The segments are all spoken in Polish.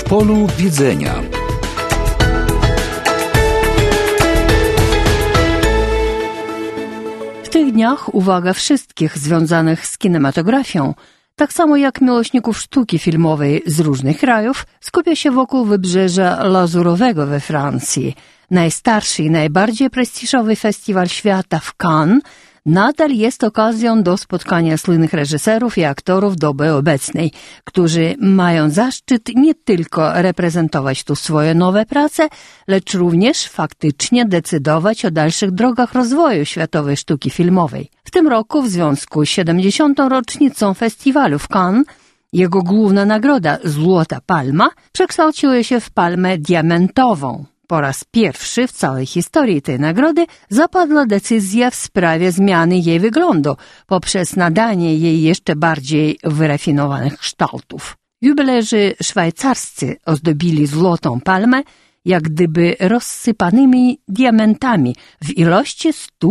polu widzenia. W tych dniach uwaga wszystkich związanych z kinematografią, tak samo jak miłośników sztuki filmowej z różnych krajów, skupia się wokół Wybrzeża Lazurowego we Francji. Najstarszy i najbardziej prestiżowy festiwal świata w Cannes nadal jest okazją do spotkania słynnych reżyserów i aktorów doby obecnej, którzy mają zaszczyt nie tylko reprezentować tu swoje nowe prace, lecz również faktycznie decydować o dalszych drogach rozwoju światowej sztuki filmowej. W tym roku w związku z 70. rocznicą festiwalu w Cannes jego główna nagroda Złota Palma przekształciła się w Palmę Diamentową. Po raz pierwszy w całej historii tej nagrody zapadła decyzja w sprawie zmiany jej wyglądu poprzez nadanie jej jeszcze bardziej wyrafinowanych kształtów. Jubilerzy szwajcarscy ozdobili Złotą Palmę jak gdyby rozsypanymi diamentami w ilości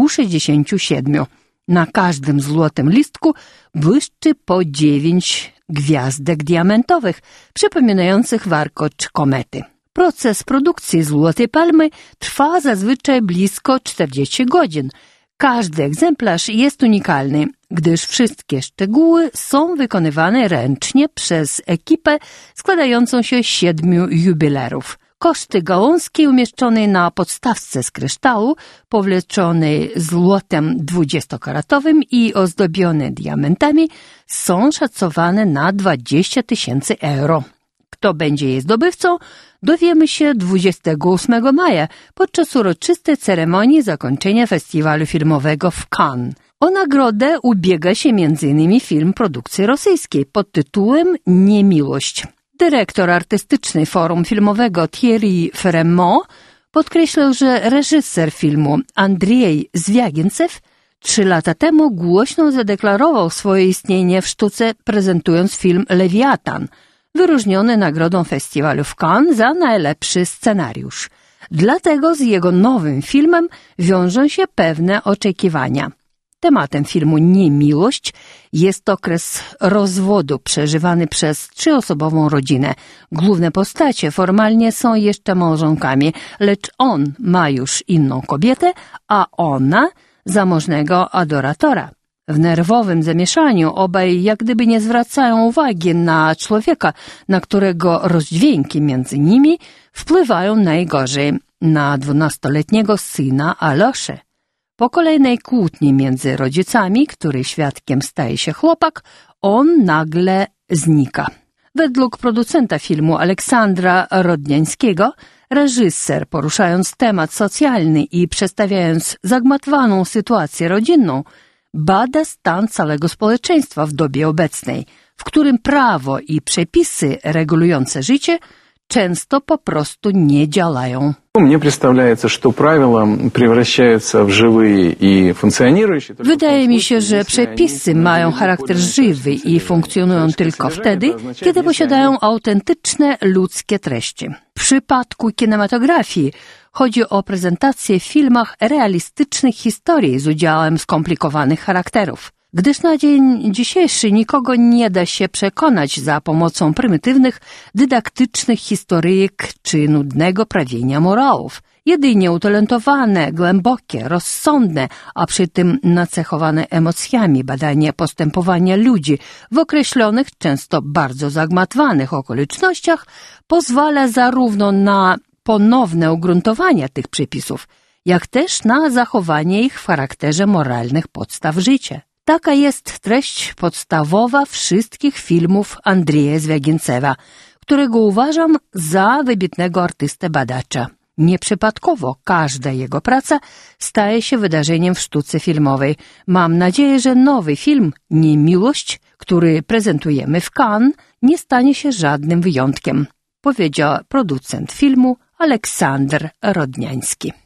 167. Na każdym złotym listku błyszczy po 9 gwiazdek diamentowych, przypominających warkocz komety. Proces produkcji Złotej Palmy trwa zazwyczaj blisko 40 godzin. Każdy egzemplarz jest unikalny, gdyż wszystkie szczegóły są wykonywane ręcznie przez ekipę składającą się z 7 jubilerów. Koszty gałązki umieszczonej na podstawce z kryształu, powleczonej złotem 20-karatowym i ozdobione diamentami, są szacowane na 20 000 euro. Kto będzie jej zdobywcą, dowiemy się 28 maja podczas uroczystej ceremonii zakończenia festiwalu filmowego w Cannes. O nagrodę ubiega się m.in. film produkcji rosyjskiej pod tytułem Niemiłość. Dyrektor artystyczny Forum Filmowego Thierry Fremont podkreślał, że reżyser filmu Andrzej Zwiagincew 3 lata temu głośno zadeklarował swoje istnienie w sztuce, prezentując film Lewiatan, wyróżniony nagrodą festiwalu w Cannes za najlepszy scenariusz. Dlatego z jego nowym filmem wiążą się pewne oczekiwania. Tematem filmu Niemiłość jest okres rozwodu przeżywany przez 3-osobową rodzinę. Główne postacie formalnie są jeszcze małżonkami, lecz on ma już inną kobietę, a ona zamożnego adoratora. W nerwowym zamieszaniu obaj jak gdyby nie zwracają uwagi na człowieka, na którego rozdźwięki między nimi wpływają najgorzej, na 12-letniego syna Aloszę. Po kolejnej kłótni między rodzicami, której świadkiem staje się chłopak, on nagle znika. Według producenta filmu Aleksandra Rodniańskiego, reżyser, poruszając temat socjalny i przedstawiając zagmatwaną sytuację rodzinną, bada stan całego społeczeństwa w dobie obecnej, w którym prawo i przepisy regulujące życie często po prostu nie działają. Мне представляется, что правила превращаются в живые и функционирующие. Wydaje mi się, że przepisy mają charakter żywy i funkcjonują tylko wtedy, kiedy posiadają autentyczne ludzkie treści. W przypadku kinematografii chodzi o prezentację w filmach realistycznych historii z udziałem skomplikowanych charakterów. Gdyż na dzień dzisiejszy nikogo nie da się przekonać za pomocą prymitywnych, dydaktycznych historyjek czy nudnego prawienia morałów. Jedynie utalentowane, głębokie, rozsądne, a przy tym nacechowane emocjami badanie postępowania ludzi w określonych, często bardzo zagmatwanych okolicznościach pozwala zarówno na ponowne ugruntowanie tych przepisów, jak też na zachowanie ich w charakterze moralnych podstaw życia. Taka jest treść podstawowa wszystkich filmów Andrzeja Zwiagincewa, którego uważam za wybitnego artystę badacza. Nieprzypadkowo każda jego praca staje się wydarzeniem w sztuce filmowej. Mam nadzieję, że nowy film Niemiłość, który prezentujemy w Cannes, nie stanie się żadnym wyjątkiem, powiedział producent filmu Aleksandr Rodniański.